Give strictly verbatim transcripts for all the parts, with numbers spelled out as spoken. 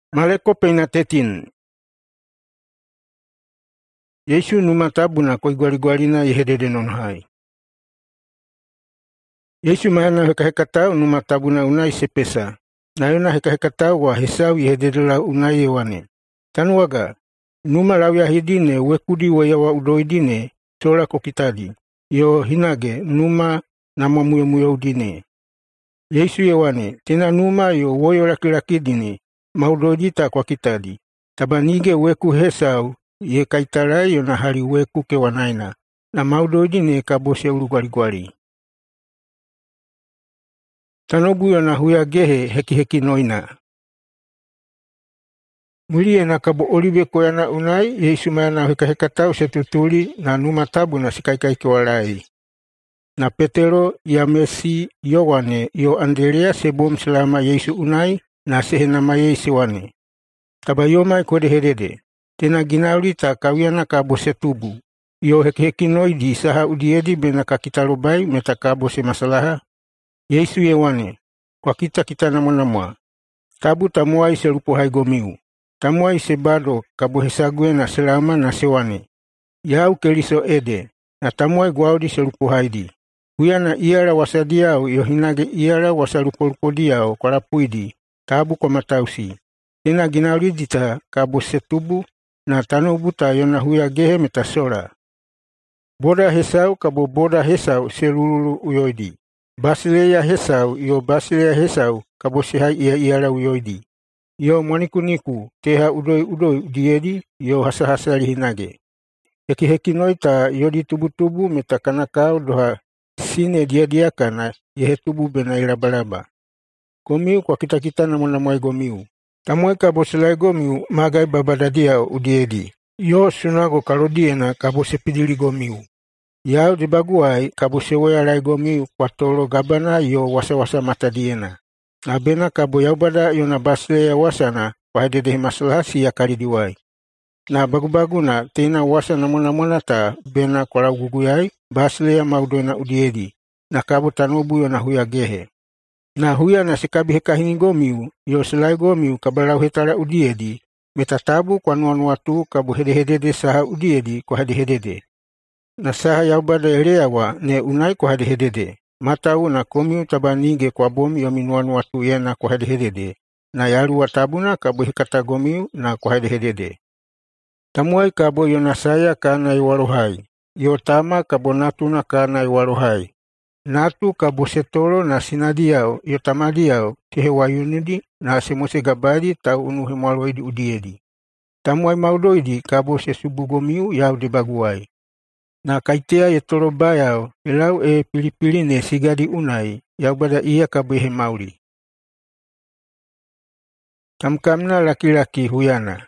Mareko peina thelathini. Yesu numa tabuna kwa igwarigwarina yehedede non hai. Yesu mahana heka heka tau numa tabuna unai sepesa. Na yona heka heka tau wa hesau yehedede la unai ewane. Tanuaga, numa lau yahidine wekudi wa yawa udoidine sola kokitadi. Yo hinage numa nama muyo muyo udine. Yesu ewane, tena numa yo woyo laki laki dine. Maudodita kwa kitadi. Tabanige weku hesau ye kaitarai yona hari weku ke wanaina. Na maudodine kabose urugwarigwari. Tanobu yona huya gehe heki heki noina. Mulie na kabo olive koyana unai, Yesu mayana heka heka tau setutuli na numa tabu na sikaikai kiwalai. Na Petero, Yamesi, Yowane, yo Andrea sebom selama Yesu unai, na sehenama Yesu wane. Tabayomai kode hedede. Tena ginauli ta kawiana kabo setubu. Yo heki heki noidi saha udiedi bena kakitarobai meta kabo se masalaha. Yesu yewane. Kwa kita kita namonamwa. Tabu tamuai selupo haigomiu. Tamuai sebado kabo hesague na selama na sewane. Yau keliso ede. Na tamuai guaudi selupo haidi. Huyana iara wasadiao yohinage iara wasalupo diao kwa rapuidi. Tabu kwa matausi. Tena ginaulidita kabo setubu na tanobu ta yona huya gehe metasora. Boda hesau kabo boda hesau selululu uyoidi. Basileya hesau yo basileya hesau kabo sehai ia iara uyoidi. Yo mwanikuniku teha udoi udoi udiedi yo hasa hasa lihinage. Heki heki noita yodi tubu tubu metakanakau doha sine dia dia kana yehe tubu bena irabalaba. Gomiu kwa kita kita namona mwai gomiu. Tamuai kabo selai gomiu magai babadadia udiedi. Yo sunago karodiena kabo sepidili gomiu. Yau dibaguai kabo sewe alai gomiu kwa tolo gabana yo wasa wasa matadiena. Na bena kabo yaubada yona basle ya wasana kwa hededehi masalahasi ya karidiwai. Na bagu-baguna tena wasa namona mona ta bena kwa lau guguyai basle ya maudoina udiedi. Na kabo tanobu yona huya gehe. Na huya na sekabi hekahini gomiu, yo selai gomiu kabalau hetara udiedi, metatabu kwa nuanuatu kabo hedehedede saha udiedi kwa hedehedede. Na saha yaubada eleawa ne unai kwa hedehedede. Matau na komiu tabanige kwa bomi yomi nuanuatu yena kwa hedehedede. Na yaru watabuna kabo hekata gomiu na kwa hedehedede. Tamuai kabo yonasaya kana iwarohai. Yo tama kabo natuna kana iwarohai. Natu kabo setolo na sinadiao, yo tamadiao, tehe wayunidi na semose gabadi tau unuhe mwaloidi udiedi. Tamuai maudoidi kabo se subugomiu yau dibaguai. Na kaitea ye torobayao, elau e pilipiline sigadi unai, yau bada iya kabo ihe mauli. Tamkamna laki-laki huyana.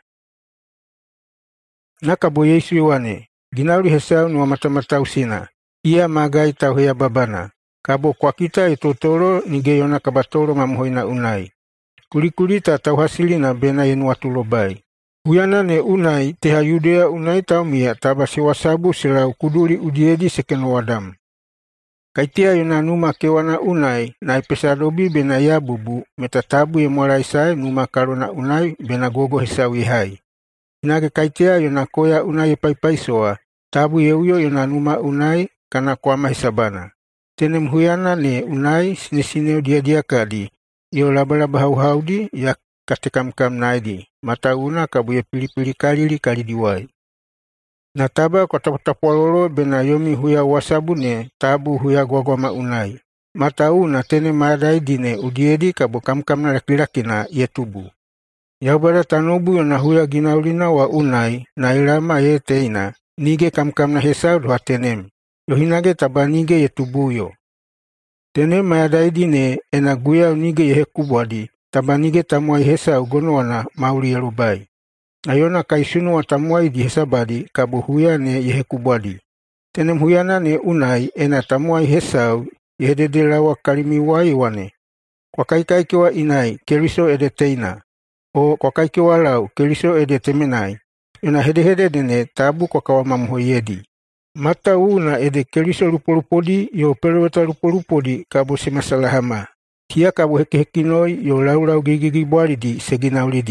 Na kabo Yesu iwane, ginauli hesau nuwa mata-mata usina. Ia magai tau hea babana. Kabo kwa kita itotoro nigeyona kabatoro mamuhoina unai. Kulikuli ta tau hasili na bena yenu watulobai. Huyana ne unai teha Yudea unai tau mia taba sewasabu selau kuduli udiedi sekeno wadamu. Kaitia yona numa kewana unai na ipesadobi bena yabubu metatabu ye mwalaisai numa karona unai bena gogo hesawi hai. Inage kaitia yona koya unai paipaisoa tabu ye uyo yona numa unai kana kwa mahisabana. Tenem huyana ne unai sinesineo dia dia kadi. Yo labalaba hauhaudi ya katekamkam naidi. Matauna kabuye pilipili kalili kalidiwai. Na taba kwa tapatapololo bena yomi huya wasabune tabu huya gwagwama unai. Matauna tene madai dine udiedi kabu kamkamna lakilakina yetubu. Yaubada tanobu yona huya ginaulina wa unai na ilama ye teina. Nige kamkamna hesau doha tenem. Yohinage tabanige yetubuyo. Tene mayadaidi ne enaguya nige yehekubwadi. Tabanige tamuai hesa ugonoana mauli yerubai. Ayona kaisunu wa tamuai di hesabadi kabo huya ne yehekubwadi. Tene huyana ne unai ena tamuai hesa yehededela wa kalimiwai wane. Kwa kaikaikewa inai keliso edeteina. O kwa kaikewa lau keliso edetemenai. Yona hedehede ne tabu kwa kawamamuhoyedi. Mata una ede keliso lupolupodi yo peleweta lupolupodi kabo semasalahama. Kia kabo heke hekinoi yo lau lau gigigi bualidi seginaulidi.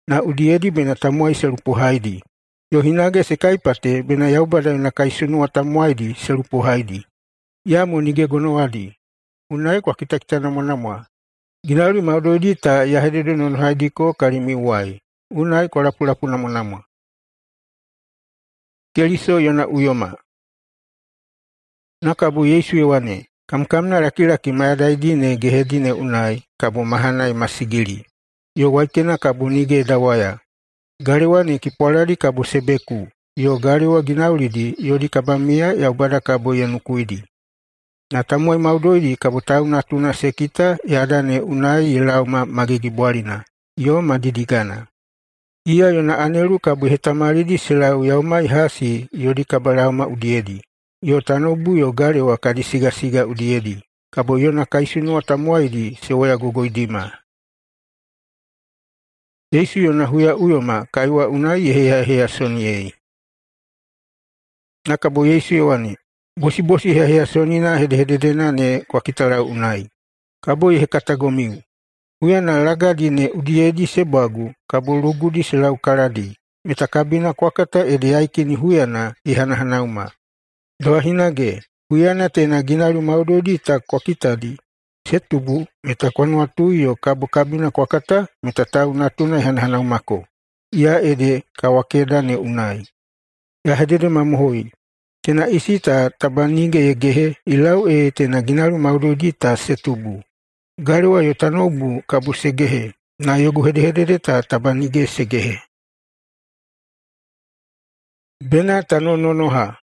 na udiedi bena tamuai serupu haidi. Yo hinage sekaipate bena Yaubada yona kaisunua tamuaidi serupu haidi. Yamu nige gonoadi. Unai kwa kita kita nama nama. Ginauri maudodita ya hedede non haidi ko karimi wai. Unai kwa lapu lapu nama nama. Keriso yona uyoma. Nakabu Yesu yewane. Kamkamna laki-laki mayadaidine gehedine unai kabu mahanai masigili. Yo waikena kabu nige dawaya. Gariwa ni kipolari kabu sebeku. Yo gariwa ginaulidi yodi kabamia ya ubada kabu yanukuidi. Na tamuai maudoidi kabu tau natuna sekita yadane unai ilauma magigibwalina. Yo madidigana. Ia yona anelu kabu hetamaridi silau yauma ihasi yodi kabalauma udiedi. Yo tanobu yo gariwa kadisiga-siga udiedi. Kabu yona kaisunua tamuaidi sewaya gogoidima. Yesu yona huya uyoma kaiwa unai hea hea soniei. Nakabo Yesu yewani. Bosi bosi hea hea sonina hede hede dena ne kwa kitara unai. Kabo ye katagomiu. Huya na lagadi ne udiedi sebagu kabo lugudi selau karadi. Metakabina kwa kata ede aiki ni huya na ihana hanauma. Doa hinage. Huya na tena ginalu maudodi ta kwa kitadi. Setubu metakwanu watu iyo kabo kabina kwa kata metatau natuna ihana hanaumako. Ia ede kawakeda ne unai. Ya hedede mamuhoi. Tena isi ta tabanige yegehe ilau e tena ginalu maudodi ta setubu. Gariwa yotanobu kabu segehe na yogu hede hede ta tabanige segehe. Bena tano nonoha.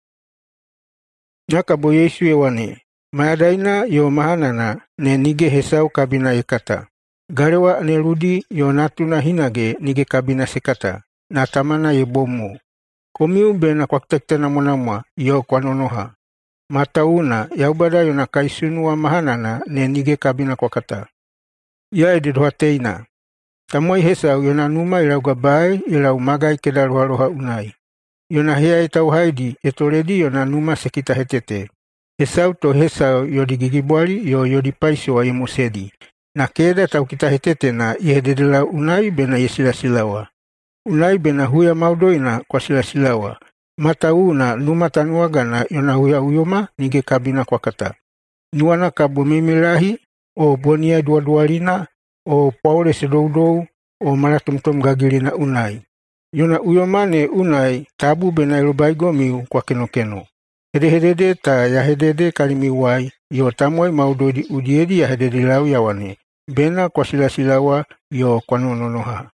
Nakabo Yesu yewane. Mayadaina yo mahanana ne nige hesau kabina ekata. Gariwa ne rudi yo natuna hinage nige kabina sekata. Na tamana yebomu. Komiu bena kwa kitakitana monamwa yo kwa nonoha. Matauna Yaubada yona kaisunua mahanana ne nige kabina kwa kata. Ya edidoha teina. Tamuai hesau yona numa ilauga bai ilau magai kedaruha roha unai. Yona hea etau haidi etoredi yona numa sekita hetete. Hesau to hesau yodi gigibwali yo yodi paiso wa yemusedi. Na keda tau kita hetete na ihededela unai bena yesilasilawa. Unai bena huya maudoina kwa silasilawa. Matauna numa tanuagana yona huya uyoma nige kabina kwa kata. Nuana kabu mimilahi o bonia duadualina o paule sedoudou o malatumtom gagilina unai. Yona uyomane unai tabu bena ilubaigomiu kwa kenokeno. Hede hedede ta ya hedede kalimiwai yo tamuai maudodi udiedi ya hedede lau yawane. Bena kwa silasilawa yo kwa nononoha.